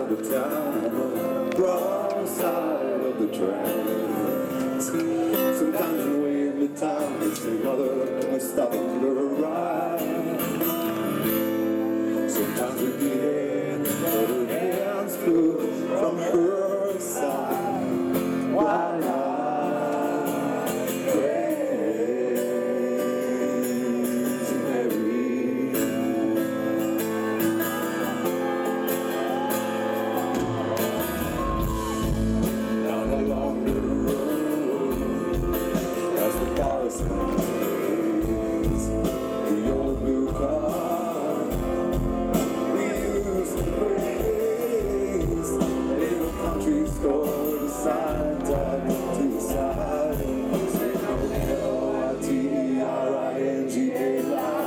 side of town, wrong side of the track. Sometimes on the way into town, they say, mother, can we stop and give her a ride? Sometimes we began, but her hands flew from her side. Why not? The old blue car we used to race, little country store, the sign down to the side, say L-I-T-E-R-I-N-G-A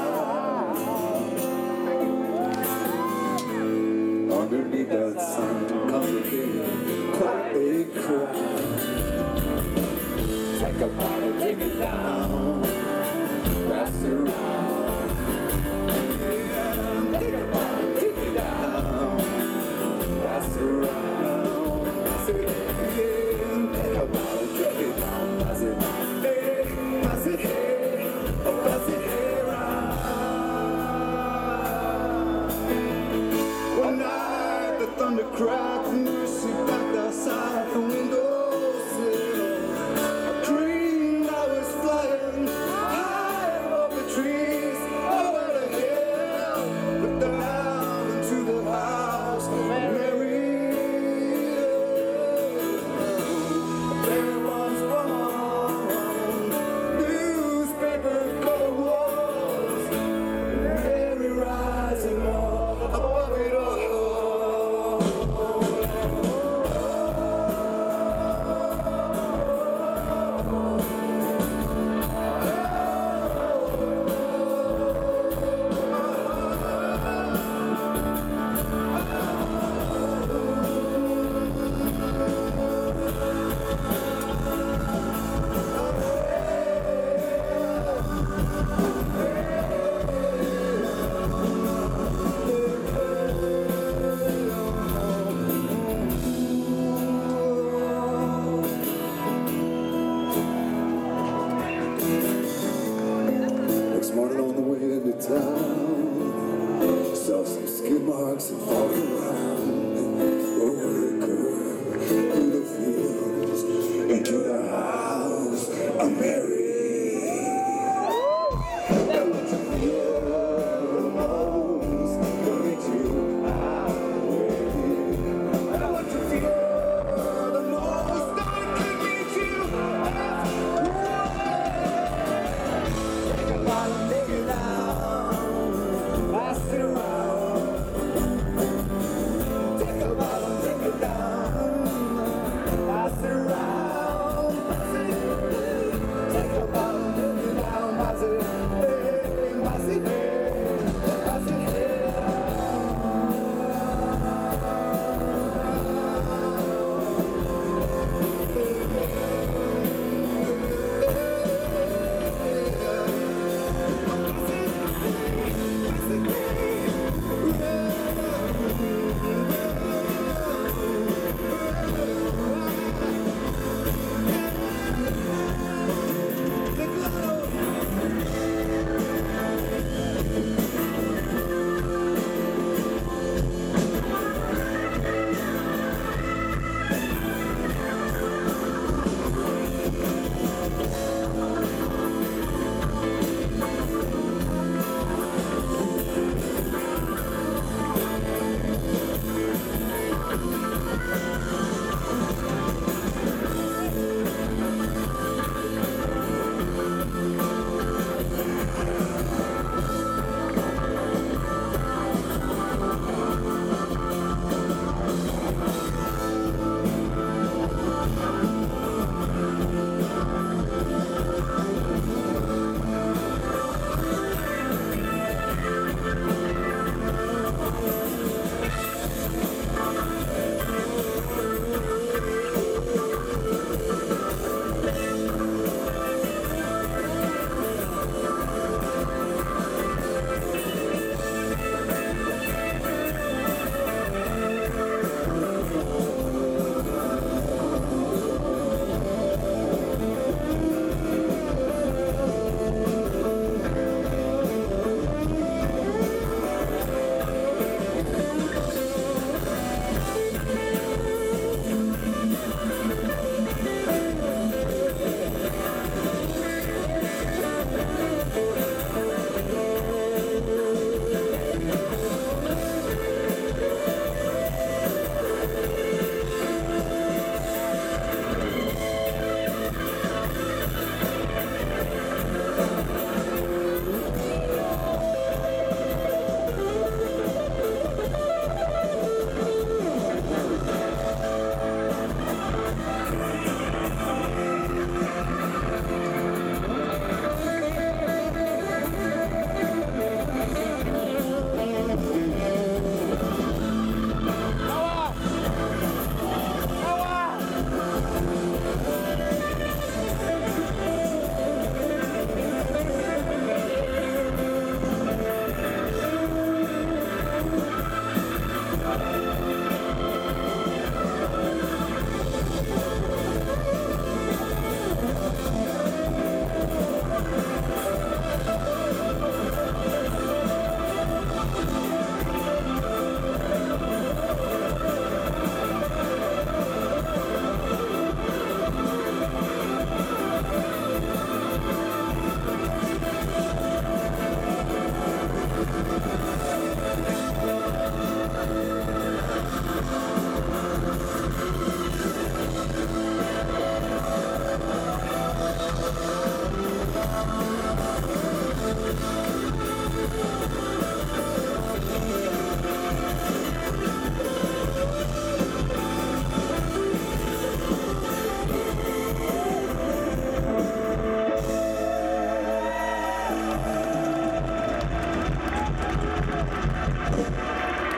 line. Underneath that sign congregated quite a crowd. Take a bottle, take it down, pass it around. Yeah, take a bottle, take it down, pass it around. Say it again, take a bottle, take it down, pass it, hey, pass it, hey, oh, pass it, hey, around. One night the thunder cracked and she backed outside the window. Morning on the way into town, saw some skid marks and fall around. Over the curb, through the fields, into the house of Mary. And what you feel the most, will meet you halfway. And what you feel the most, will meet you halfway. Take a bottle, take it down, pass it around.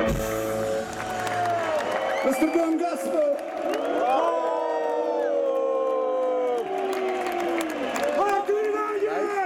Mr. Boone Gospel.